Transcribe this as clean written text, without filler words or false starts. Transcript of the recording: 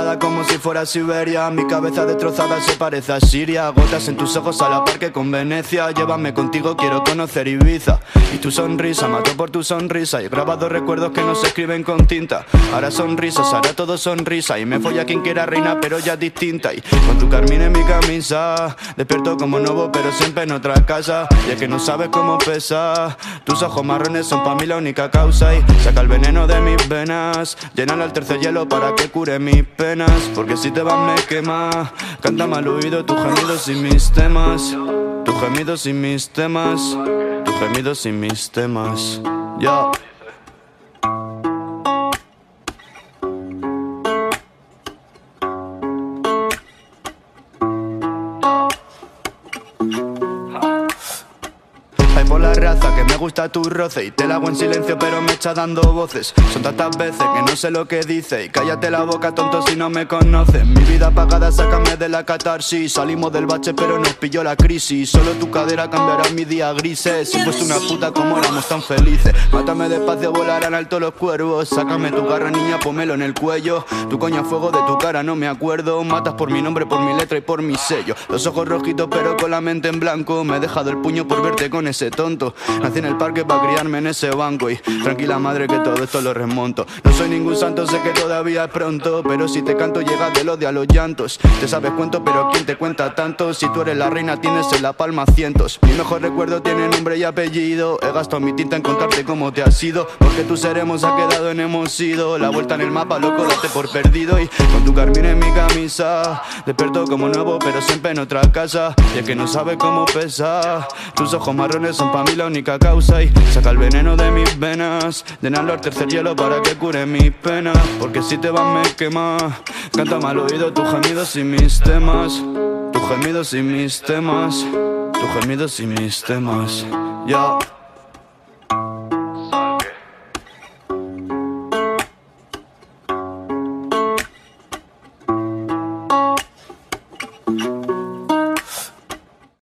helada como si fuera Siberia. Mi cabeza destrozada se parece a Siria. Gotas en tus ojos a la par que con Venecia. Llévame contigo, quiero conocer Ibiza. Y tu sonrisa, mato por tu sonrisa. Y he grabado recuerdos que no se escriben con tinta. Ahora sonrisas, ahora todo sonrisa. Y me folla quien quiera reina, pero ya es distinta. Y con tu carmín en mi camisa, despierto como nuevo, pero siempre en otra casa. Y es que no sabes cómo pesa. Tus ojos marrones son pa' mí la única causa. Y saca el veneno de mis venas, llénalo al tercer hielo para que cure mis penas. Porque si te vas me quema. Cántame al oído tus gemidos y mis temas. Tus gemidos y mis temas. Tus gemidos y mis temas. Ya. Hay por la raza que me gusta tu roce. Y te la hago en silencio pero me está dando voces. Son tantas veces que no sé lo que dice. Y cállate la boca tonto si no me conoces. Mi vida apagada, sácame de la catarsis. Salimos del bache pero nos pilló la crisis. Solo tu cadera cambiará mi día grises. Si fuese una puta como éramos tan felices. Mátame despacio, volarán alto los cuervos. Sácame tu garra niña, pómelo en el cuello. Tu coño a fuego de tu cara no me acuerdo. Matas por mi nombre, por mi letra y por mi sello. Los ojos rojitos pero con la mente en blanco. Me he dejado el puño por verte con ese tonto. Nací en el parque para criarme en ese banco. Y tranquila madre que todo esto lo remonto. No soy ningún santo, sé que todavía es pronto. Pero si te canto llegas del odio a los llantos. Te sabes cuento pero ¿quién te cuenta tanto? Si tú eres la reina tienes en la palma cientos. Mi mejor recuerdo tiene nombre y apellido. He gastado mi tinta en contarte cómo te has ido. Porque tu seremos ha quedado en hemos sido. La vuelta en el mapa loco date por perdido. Y con tu carmín en mi camisa, despierto como nuevo pero siempre en otra casa. Y es que no sabes cómo pesa. Tus ojos marrones son pa' mí la única causa. Y saca el veneno de mis venas, llénalo al tercer hielo para que cure mis penas. Porque si te vas me quema. Cántame al oído tus gemidos y mis temas. Tus gemidos y mis temas. Tus gemidos y mis temas. Ya.